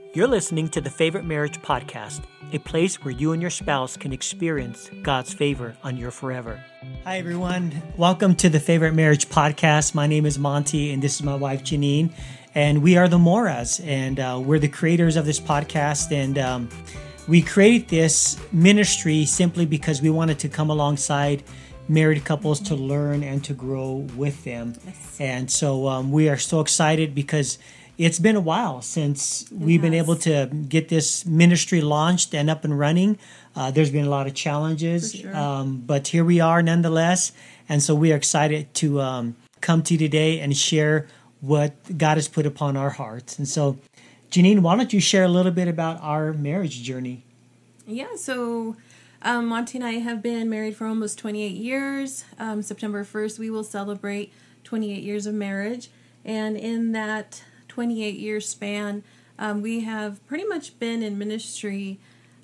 You're listening to the Favorite Marriage Podcast, a place where you and your spouse can experience God's favor on your forever. Hi, everyone. Welcome to the Favorite Marriage Podcast. My name is Monty, and this is my wife, Janine. And we are the Moras, and we're the creators of this podcast. And we created this ministry simply because we wanted to come alongside married couples to learn and to grow with them. Yes. And so we are so excited because it's been a while since we've been able to get this ministry launched and up and running. There's been a lot of challenges, sure. But here we are nonetheless. And so we are excited to come to you today and share what God has put upon our hearts. And so, Janine, why don't you share a little bit about our marriage journey? Yeah, so Monty and I have been married for almost 28 years. September 1st, we will celebrate 28 years of marriage. And in that 28-year span, we have pretty much been in ministry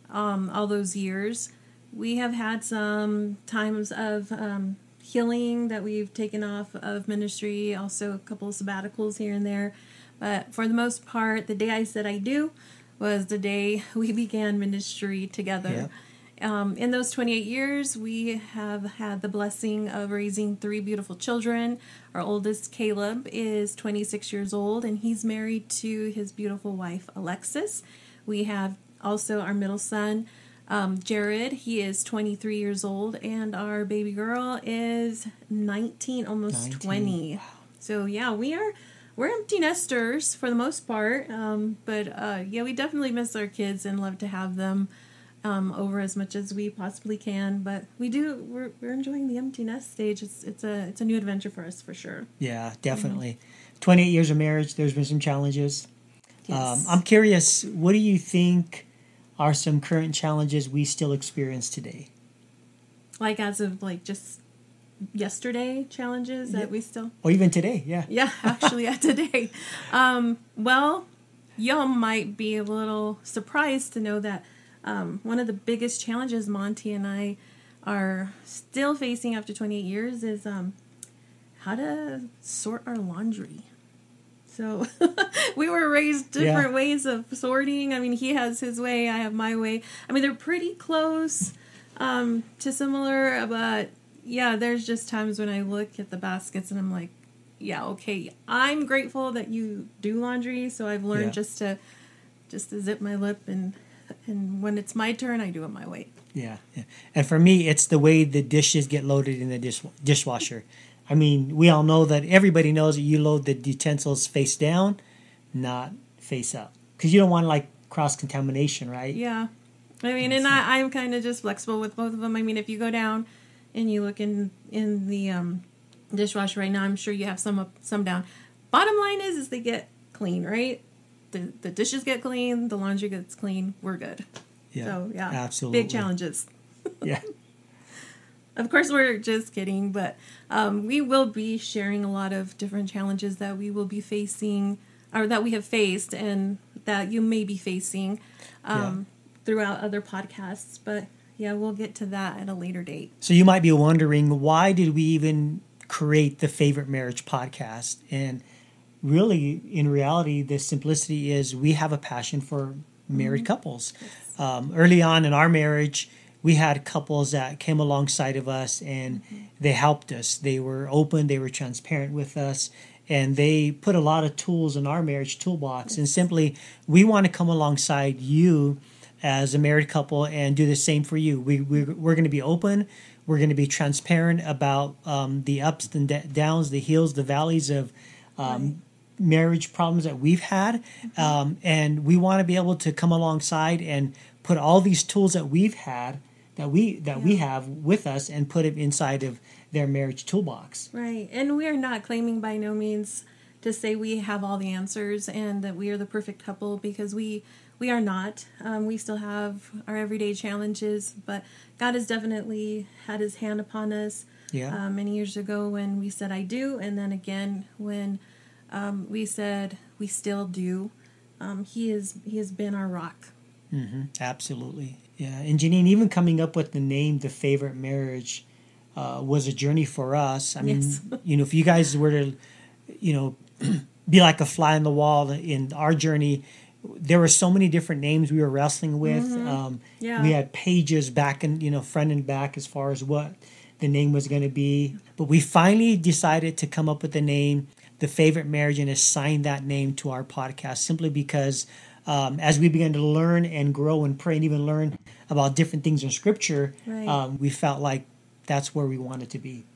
all those years. We have had some times of healing that we've taken off of ministry, also a couple of sabbaticals here and there. But for the most part, the day I said I do was the day we began ministry together. Yep. In those 28 years, we have had the blessing of raising 3 beautiful children. Our oldest, Caleb, is 26 years old, and he's married to his beautiful wife, Alexis. We have also our middle son, Jared. He is 23 years old, and our baby girl is 19, almost 20. Wow. So, yeah, we're empty nesters for the most part, but we definitely miss our kids and love to have them over as much as we possibly can, but we're enjoying the empty nest stage. It's a new adventure for us for sure. Yeah, definitely. 28 years of marriage, there's been some challenges. Yes. I'm curious, what do you think are some current challenges we still experience today? Like as of just yesterday challenges that we still... Or even today, yeah. Yeah, actually today. Well, y'all might be a little surprised to know that one of the biggest challenges Monty and I are still facing after 28 years is how to sort our laundry. So we were raised different ways of sorting. I mean, he has his way, I have my way. I mean, they're pretty close to similar, but yeah, there's just times when I look at the baskets and I'm like, yeah, okay, I'm grateful that you do laundry, so I've learned just to zip my lip and when it's my turn, I do it my way. Yeah. And for me, it's the way the dishes get loaded in the dishwasher. I mean, we all know that everybody knows that you load the utensils face down, not face up. Because you don't want, cross-contamination, right? Yeah. I mean, and I'm kind of just flexible with both of them. I mean, if you go down and you look in the dishwasher right now, I'm sure you have some down. Bottom line is they get clean, right? The dishes get clean, the laundry gets clean, we're good. Yeah, so, yeah, absolutely. Big challenges. Yeah. Of course, we're just kidding, but we will be sharing a lot of different challenges that we will be facing, or that we have faced, and that you may be facing throughout other podcasts. But, yeah, we'll get to that at a later date. So you might be wondering, why did we even create the Favorite Marriage Podcast? And really, in reality, the simplicity is we have a passion for married couples. Yes. Early on in our marriage, we had couples that came alongside of us and they helped us. They were open, they were transparent with us, and they put a lot of tools in our marriage toolbox. Yes. And simply, we want to come alongside you as a married couple and do the same for you. We're going to be open. We're going to be transparent about the ups and downs, the hills, the valleys of marriage problems that we've had, and we want to be able to come alongside and put all these tools that we've had that we have with us and put it inside of their marriage toolbox. Right. And we are not claiming by no means to say we have all the answers and that we are the perfect couple, because we are not. We still have our everyday challenges, but God has definitely had his hand upon us many years ago when we said I do, and then again when we said we still do. He has been our rock. Mm-hmm. Absolutely. Yeah. And Janine, even coming up with the name The Favorite Marriage was a journey for us. I mean, if you guys were to, be like a fly on the wall in our journey, there were so many different names we were wrestling with. Yeah. We had pages back and front and back as far as what the name was going to be. But we finally decided to come up with the name, The Favorite Marriage, and assign that name to our podcast simply because as we began to learn and grow and pray and even learn about different things in Scripture, Right. we felt like that's where we wanted to be.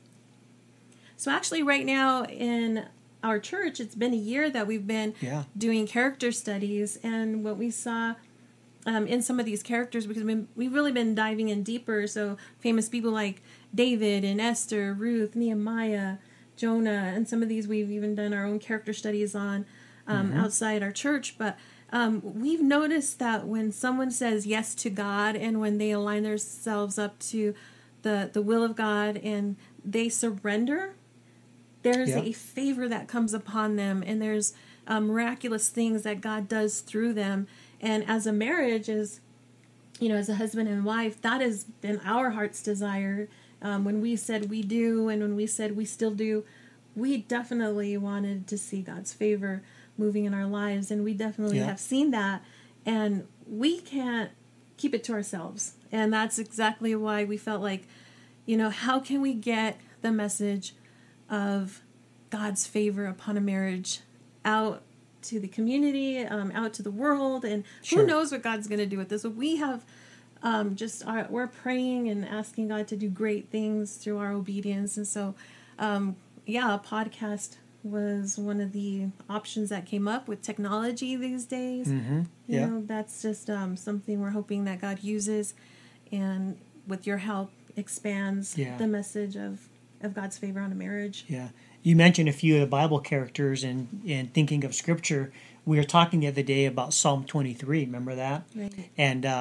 So actually right now in our church, it's been a year that we've been Yeah. doing character studies, and what we saw in some of these characters, because we've really been diving in deeper, so famous people like David and Esther, Ruth, Nehemiah, Jonah, and some of these we've even done our own character studies on outside our church, but we've noticed that when someone says yes to God and when they align themselves up to the will of God and they surrender, there's Yeah. a favor that comes upon them, and there's miraculous things that God does through them. And as a marriage, as a husband and wife, that has been our heart's desire. When we said we do, and when we said we still do, we definitely wanted to see God's favor moving in our lives, and we definitely Yeah. have seen that. And we can't keep it to ourselves, and that's exactly why we felt like, how can we get the message of God's favor upon a marriage out to the community, out to the world, and Sure. who knows what God's going to do with this. So we have we're praying and asking God to do great things through our obedience. And so, a podcast was one of the options that came up with technology these days. Mm-hmm. Yeah. That's just something we're hoping that God uses, and with your help expands Yeah. the message of God's favor on a marriage. Yeah. You mentioned a few of the Bible characters, and thinking of Scripture, we were talking the other day about Psalm 23. Remember that? Right.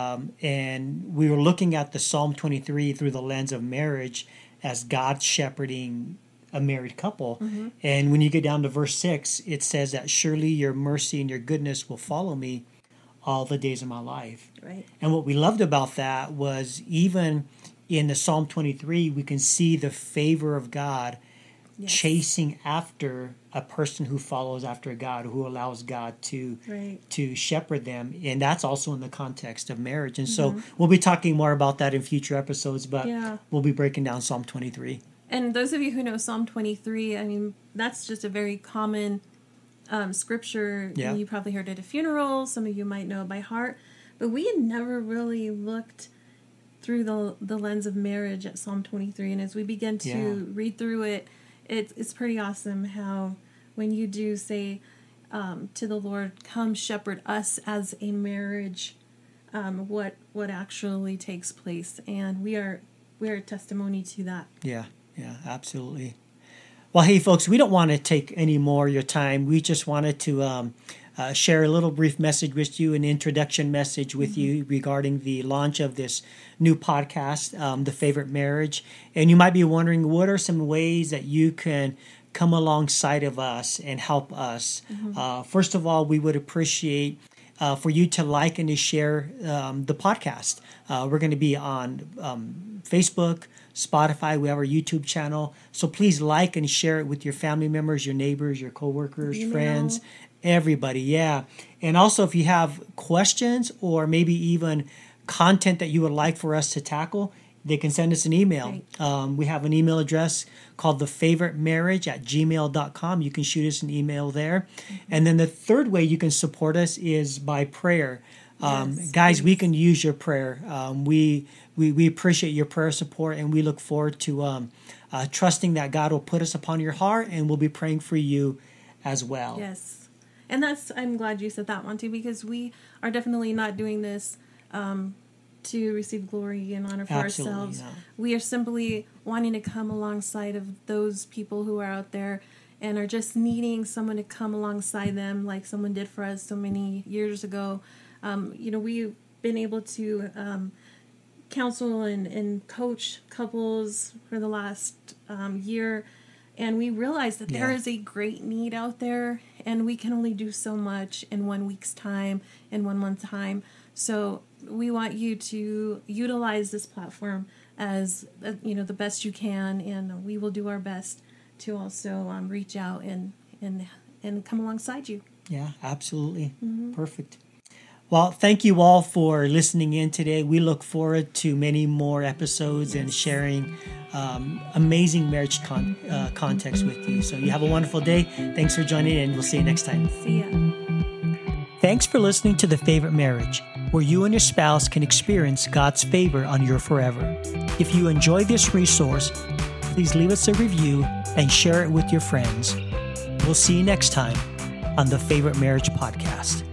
And we were looking at the Psalm 23 through the lens of marriage as God shepherding a married couple. Mm-hmm. And when you get down to verse 6, it says that surely your mercy and your goodness will follow me all the days of my life. Right. And what we loved about that was even in the Psalm 23, we can see the favor of God Yes. chasing after a person who follows after God, who allows God to Right. shepherd them. And that's also in the context of marriage. And so we'll be talking more about that in future episodes, but Yeah. we'll be breaking down Psalm 23. And those of you who know Psalm 23, that's just a very common scripture. Yeah. You probably heard it at funerals. Some of you might know it by heart. But we had never really looked through the lens of marriage at Psalm 23. And as we begin to read through it, it's pretty awesome how when you do say to the Lord, come shepherd us as a marriage, what actually takes place. And we're a testimony to that. Yeah, absolutely. Well, hey, folks, we don't want to take any more of your time. We just wanted to share a little brief message with you, an introduction message with you regarding the launch of this new podcast, The Favorite Marriage. And you might be wondering, what are some ways that you can come alongside of us and help us? First of all, we would appreciate for you to like and to share the podcast. We're going to be on Facebook, Spotify. We have our YouTube channel. So please like and share it with your family members, your neighbors, your coworkers, friends, everybody. Yeah. And also, if you have questions or maybe even content that you would like for us to tackle, they can send us an email. Right. We have an email address called thefavoritemarriage@gmail.com. You can shoot us an email there. And then the third way you can support us is by prayer. Guys, we can use your prayer. We appreciate your prayer support, and we look forward to trusting that God will put us upon your heart, and we'll be praying for you as well. Yes. And I'm glad you said that one too, because we are definitely not doing this to receive glory and honor for Absolutely ourselves. not. We are simply wanting to come alongside of those people who are out there and are just needing someone to come alongside them, like someone did for us so many years ago. We've been able to counsel and coach couples for the last year, and we realize that there is a great need out there, and we can only do so much in 1 week's time, in 1 month's time. So we want you to utilize this platform as the best you can, and we will do our best to also reach out and come alongside you. Yeah, absolutely. Perfect. Well, thank you all for listening in today. We look forward to many more episodes and sharing amazing marriage context with you. So you have a wonderful day. Thanks for joining in. We'll see you next time. See ya. Thanks for listening to The Favorite Marriage, where you and your spouse can experience God's favor on your forever. If you enjoy this resource, please leave us a review and share it with your friends. We'll see you next time on The Favorite Marriage Podcast.